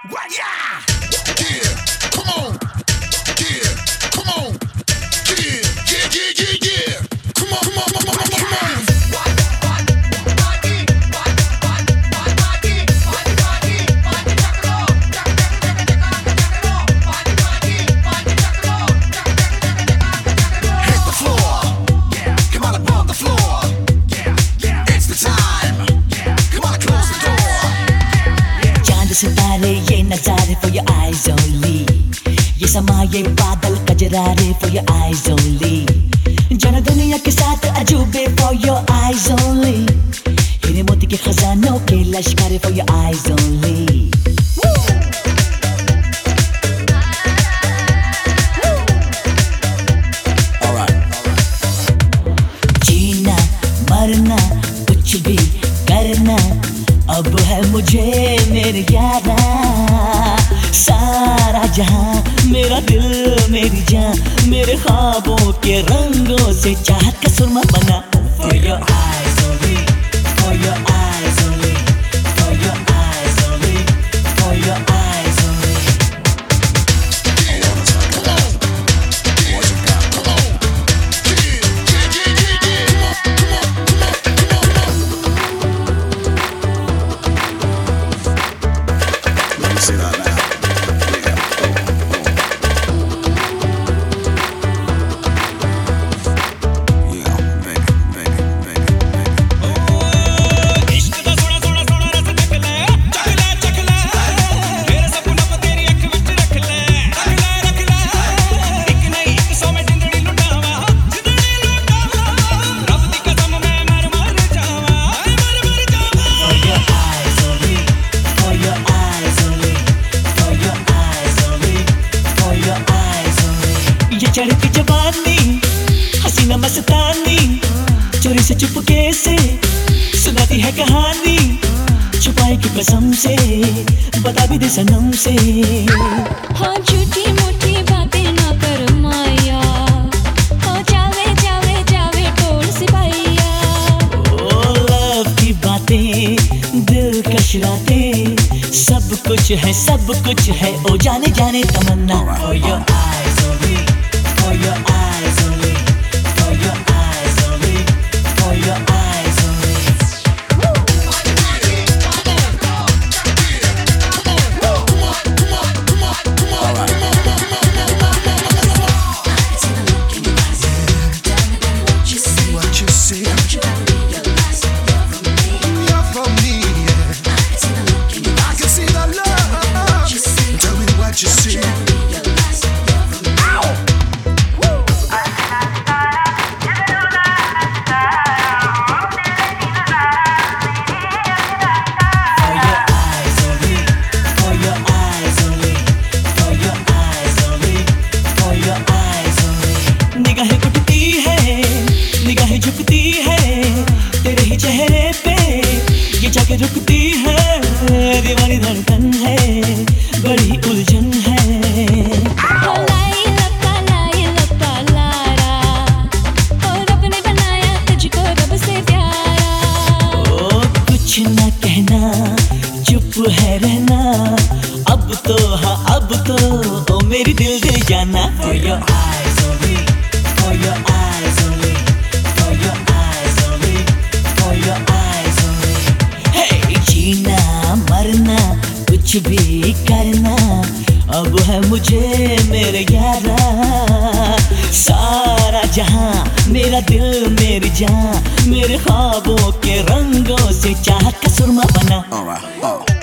What? Yeah! Yeah! Come on! Yeah! Come on! Yeah! Yeah! Yeah! Yeah! Yeah! Come on! Come on! Come on! Come on! Hit the floor! Yeah! Come on above the floor! Yeah! Yeah! It's the time! Yeah! Come on, close the door! चांद सितारे ये नजारे for your eyes only, ये समा ये बादल कजरारे for your eyes only, जाना दुनिया के साथ अजूबे for your eyes only, हीरे मोती के खजानों के लश्कारे for your eyes only. जीना मरना कुछ भी करना अब है मुझे मेरे यारा, सारा जहां मेरा दिल मेरी जान मेरे ख्वाबों के रंगों से चाहत का सुरमा बना. For your eyes only, for your eyes only, for your eyes only, for your eyes only. Say that now. Yeah, baby, baby, baby, baby. इश्क दा सोना सोना सोना रस चख ले मेरे सपनों को तेरी अख विच रख ले एक नहीं 100 में जिंदड़ी लुटावा रब दी कसम मैं मर जावा For your eyes only, for your eyes only, for your eyes only, for your eyes only. ये चढ़ती जवानी हसीना मस्तानी चोरी से चुपके से सुनाती है कहानी, छुपाए की कसम से बता भी दे सनम से. हाँ झूठी मूठी बातें ना कर माया, हाँ जावे जावे जावे टोल सिपाहिया. ओ लव की बातें दिलकश रातें सब कुछ है ओ जाने जाने तमन्ना. For your eyes only, for your eyes only, for your eyes only, for your eyes only. What you see? You're for me. I can see the love. Tell me what you see. For your eyes only, for your eyes only, for your eyes only, for your eyes only. निगाहें उठती है निगाहें झुकती है तेरे ही चेहरे पे ये जाके रुकती है, दीवानी धड़कन है बड़ी उलझन है. हाँ लाई लपा लारा, और रब ने बनाया तुझको रब से प्यारा. ओ कुछ न कहना चुप है रहना अब तो हाँ अब तो ओ मेरी दिल दे जाना. For your eyes only, for your eyes only, for your eyes only, for your eyes only. Hey जीना मरना कुछ भी करना अब है मुझे मेरे यारा, सारा जहां मेरा दिल मेरी जान मेरे ख्वाबों के रंगों से चाहत का सुरमा बना. All right.